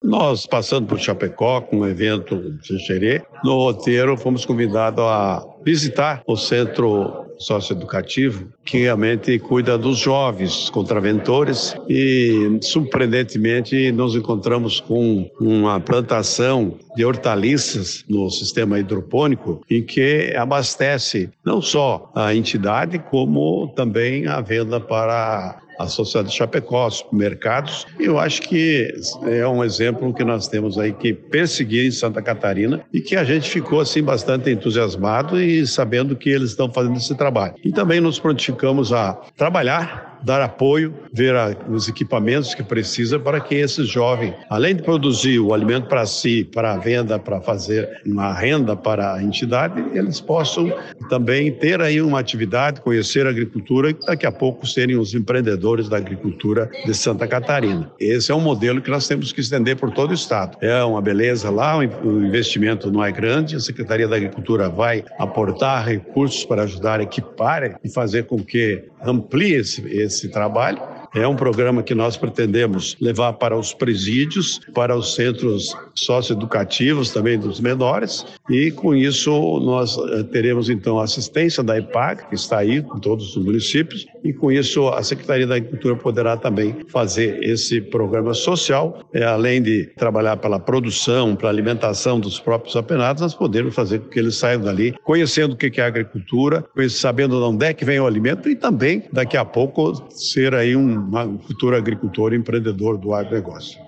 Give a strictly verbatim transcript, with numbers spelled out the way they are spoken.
Nós, passando por Chapecó, com um evento de Xerê, no roteiro fomos convidados a visitar o centro socioeducativo que realmente cuida dos jovens contraventores e, surpreendentemente, nos encontramos com uma plantação de hortaliças no sistema hidropônico em que abastece não só a entidade, como também a venda para a Sociedade de Chapecó, supermercados. Eu acho que é um exemplo que nós temos aí que perseguir em Santa Catarina e que a gente ficou assim bastante entusiasmado e sabendo que eles estão fazendo esse trabalho. E também nos prontificamos a trabalhar, dar apoio, ver a, os equipamentos que precisa para que esses jovens, além de produzir o alimento para si, para a venda, para fazer uma renda para a entidade, eles possam também ter aí uma atividade, conhecer a agricultura e daqui a pouco serem os empreendedores da agricultura de Santa Catarina. Esse é um modelo que nós temos que estender por todo o estado. É uma beleza lá, o investimento não é grande, a Secretaria da Agricultura vai aportar recursos para ajudar a equipar e fazer com que amplie esse, esse trabalho. É um programa que nós pretendemos levar para os presídios, para os centros socioeducativos também dos menores, e com isso nós teremos então a assistência da EPAG, que está aí com todos os municípios, e com isso a Secretaria da Agricultura poderá também fazer esse programa social, é, além de trabalhar pela produção, pela alimentação dos próprios apenados, nós podemos fazer com que eles saiam dali conhecendo o que é a agricultura, sabendo de onde é que vem o alimento e também, daqui a pouco, ser aí um um futuro agricultor empreendedor do agronegócio.